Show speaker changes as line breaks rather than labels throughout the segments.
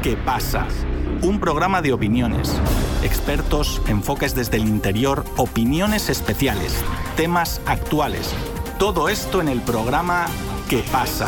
¿Qué pasa? Un programa de opiniones, expertos, enfoques desde el interior, opiniones especiales, temas actuales. Todo esto en el programa ¿Qué pasa?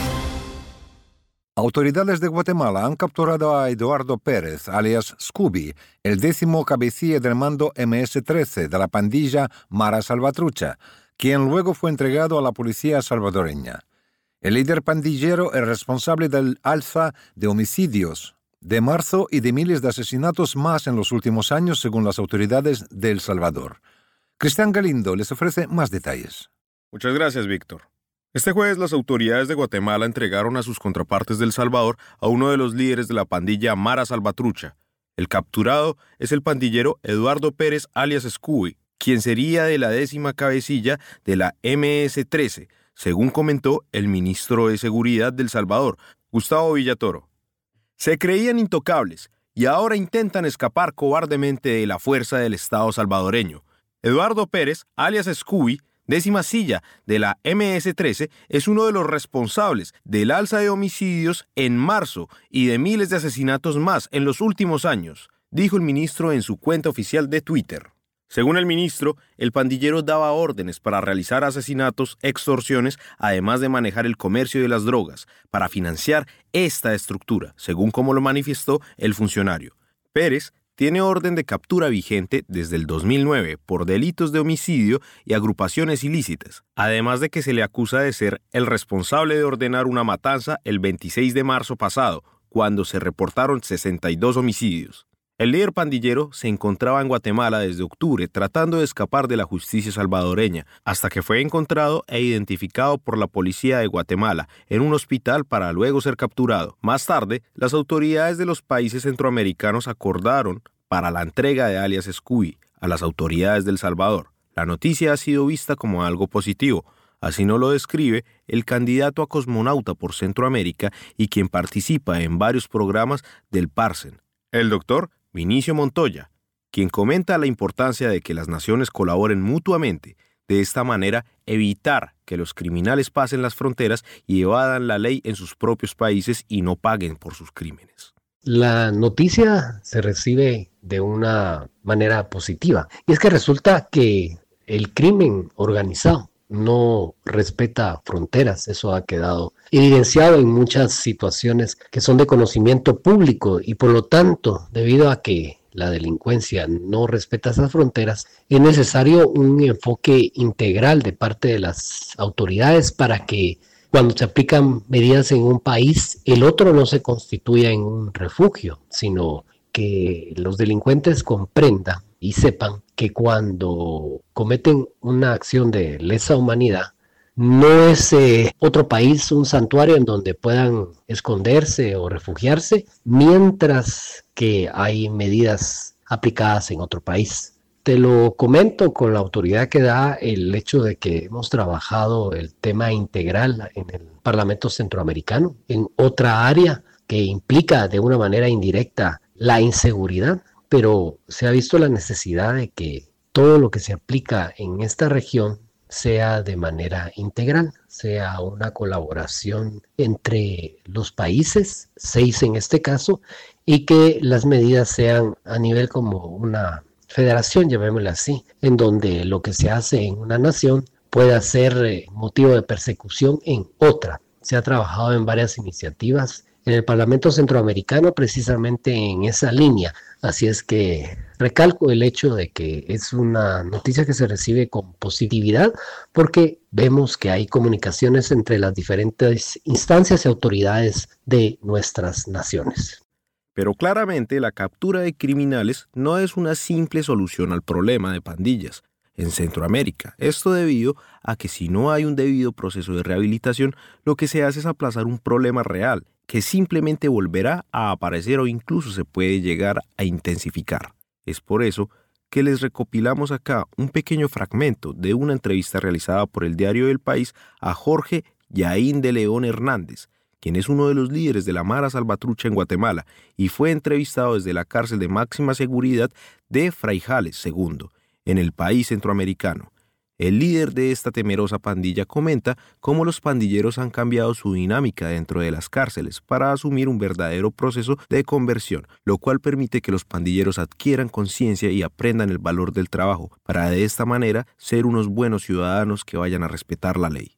Autoridades de Guatemala han capturado a Eduardo Pérez, alias Scooby, el 10º cabecilla del mando MS-13 de la pandilla Mara Salvatrucha, quien luego fue entregado a la policía salvadoreña. El líder pandillero es responsable del alza de homicidios de marzo y de miles de asesinatos más en los últimos años, según las autoridades de El Salvador. Cristian Galindo les ofrece más detalles.
Muchas gracias, Víctor. Este jueves las autoridades de Guatemala entregaron a sus contrapartes de El Salvador a uno de los líderes de la pandilla Mara Salvatrucha. El capturado es el pandillero Eduardo Pérez, alias Scooby, quien sería de la 10ª cabecilla de la MS-13, según comentó el ministro de Seguridad de El Salvador, Gustavo Villatoro. Se creían intocables y ahora intentan escapar cobardemente de la fuerza del Estado salvadoreño. Eduardo Pérez, alias Scooby, 10ª silla de la MS-13, es uno de los responsables del alza de homicidios en marzo y de miles de asesinatos más en los últimos años, dijo el ministro en su cuenta oficial de Twitter. Según el ministro, el pandillero daba órdenes para realizar asesinatos, extorsiones, además de manejar el comercio de las drogas, para financiar esta estructura, según como lo manifestó el funcionario. Pérez tiene orden de captura vigente desde el 2009 por delitos de homicidio y agrupaciones ilícitas, además de que se le acusa de ser el responsable de ordenar una matanza el 26 de marzo pasado, cuando se reportaron 62 homicidios. El líder pandillero se encontraba en Guatemala desde octubre tratando de escapar de la justicia salvadoreña, hasta que fue encontrado e identificado por la policía de Guatemala en un hospital para luego ser capturado. Más tarde, las autoridades de los países centroamericanos acordaron para la entrega de alias Scooby a las autoridades de El Salvador. La noticia ha sido vista como algo positivo. Así nos lo describe el candidato a cosmonauta por Centroamérica y quien participa en varios programas del Parsen, el doctor Vinicio Montoya, quien comenta la importancia de que las naciones colaboren mutuamente, de esta manera evitar que los criminales pasen las fronteras y evadan la ley en sus propios países y no paguen por sus crímenes.
La noticia se recibe de una manera positiva, y es que resulta que el crimen organizado no respeta fronteras. Eso ha quedado evidenciado en muchas situaciones que son de conocimiento público y por lo tanto, debido a que la delincuencia no respeta esas fronteras, es necesario un enfoque integral de parte de las autoridades para que cuando se aplican medidas en un país, el otro no se constituya en un refugio, sino que los delincuentes comprendan y sepan que cuando cometen una acción de lesa humanidad, no es otro país un santuario en donde puedan esconderse o refugiarse, mientras que hay medidas aplicadas en otro país. Te lo comento con la autoridad que da el hecho de que hemos trabajado el tema integral en el Parlamento Centroamericano, en otra área que implica de una manera indirecta la inseguridad, pero se ha visto la necesidad de que todo lo que se aplica en esta región sea de manera integral, sea una colaboración entre los países, 6 en este caso, y que las medidas sean a nivel como una federación, llamémosla así, en donde lo que se hace en una nación pueda ser motivo de persecución en otra. Se ha trabajado en varias iniciativas en el Parlamento Centroamericano precisamente en esa línea. Así es que recalco el hecho de que es una noticia que se recibe con positividad porque vemos que hay comunicaciones entre las diferentes instancias y autoridades de nuestras naciones.
Pero claramente la captura de criminales no es una simple solución al problema de pandillas en Centroamérica. Esto debido a que si no hay un debido proceso de rehabilitación, lo que se hace es aplazar un problema real que simplemente volverá a aparecer o incluso se puede llegar a intensificar. Es por eso que les recopilamos acá un pequeño fragmento de una entrevista realizada por el diario El País a Jorge Yaín de León Hernández, quien es uno de los líderes de la Mara Salvatrucha en Guatemala y fue entrevistado desde la cárcel de máxima seguridad de Fraijanes II, en el país centroamericano. El líder de esta temerosa pandilla comenta cómo los pandilleros han cambiado su dinámica dentro de las cárceles para asumir un verdadero proceso de conversión, lo cual permite que los pandilleros adquieran conciencia y aprendan el valor del trabajo, para de esta manera ser unos buenos ciudadanos que vayan a respetar la ley.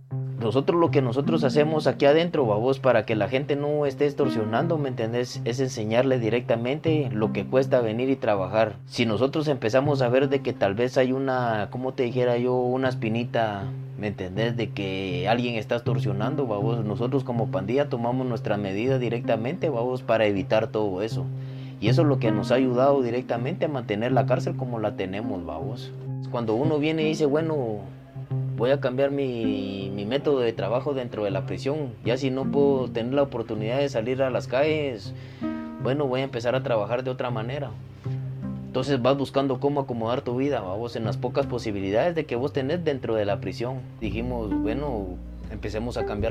Lo que nosotros hacemos aquí adentro, babos, para que la gente no esté extorsionando, ¿me entendés? Es enseñarle directamente lo que cuesta venir y trabajar. Si nosotros empezamos a ver de que tal vez hay una, ¿cómo te dijera yo? Una espinita, ¿me entendés? De que alguien está extorsionando, babos. Nosotros como pandilla tomamos nuestra medida directamente, babos, para evitar todo eso. Y eso es lo que nos ha ayudado directamente a mantener la cárcel como la tenemos, babos. Cuando uno viene y dice, bueno, voy a cambiar mi método de trabajo dentro de la prisión. Ya si no puedo tener la oportunidad de salir a las calles, bueno, voy a empezar a trabajar de otra manera. Entonces vas buscando cómo acomodar tu vida, vamos, en las pocas posibilidades de que vos tenés dentro de la prisión. Dijimos, bueno, empecemos a cambiar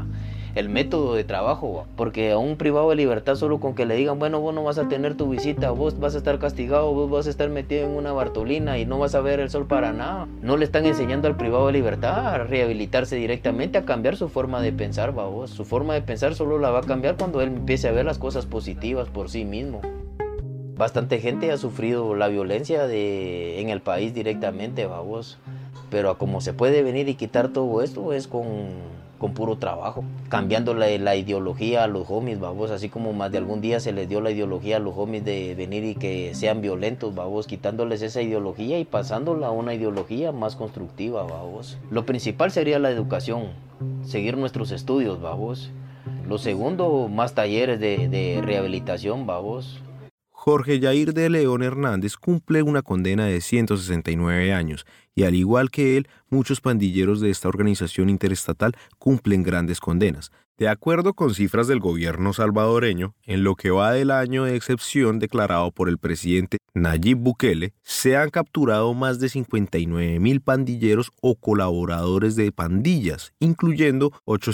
el método de trabajo, porque a un privado de libertad solo con que le digan, bueno, vos no vas a tener tu visita, vos vas a estar castigado, vos vas a estar metido en una Bartolina y no vas a ver el sol para nada. No le están enseñando al privado de libertad a rehabilitarse directamente, a cambiar su forma de pensar, vos. Su forma de pensar solo la va a cambiar cuando él empiece a ver las cosas positivas por sí mismo. Bastante gente ha sufrido la violencia en el país directamente, vos. Pero a como se puede venir y quitar todo esto es con puro trabajo, cambiando la ideología a los homies, babos, así como más de algún día se les dio la ideología a los homies de venir y que sean violentos, babos, quitándoles esa ideología y pasándola a una ideología más constructiva, babos. Lo principal sería la educación, seguir nuestros estudios, babos. Lo segundo, más talleres de rehabilitación, babos.
Jorge Yair de León Hernández cumple una condena de 169 años y al igual que él, muchos pandilleros de esta organización interestatal cumplen grandes condenas. De acuerdo con cifras del gobierno salvadoreño, en lo que va del año de excepción declarado por el presidente Nayib Bukele, se han capturado más de 59.000 pandilleros o colaboradores de pandillas, incluyendo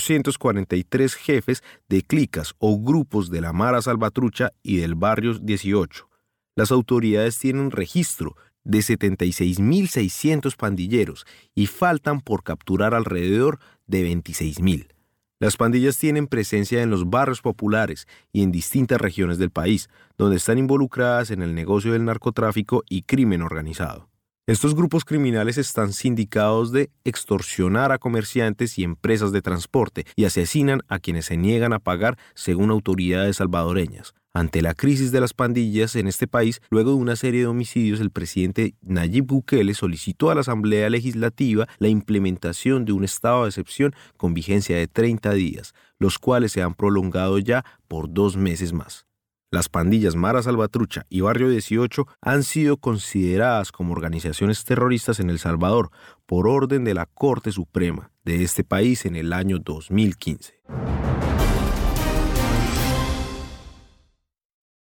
843 jefes de clicas o grupos de la Mara Salvatrucha y del Barrio 18. Las autoridades tienen registro de 76.600 pandilleros y faltan por capturar alrededor de 26.000. Las pandillas tienen presencia en los barrios populares y en distintas regiones del país, donde están involucradas en el negocio del narcotráfico y crimen organizado. Estos grupos criminales están sindicados de extorsionar a comerciantes y empresas de transporte y asesinan a quienes se niegan a pagar según autoridades salvadoreñas. Ante la crisis de las pandillas en este país, luego de una serie de homicidios, el presidente Nayib Bukele solicitó a la Asamblea Legislativa la implementación de un estado de excepción con vigencia de 30 días, los cuales se han prolongado ya por 2 meses más. Las pandillas Mara Salvatrucha y Barrio 18 han sido consideradas como organizaciones terroristas en El Salvador por orden de la Corte Suprema de este país en el año 2015.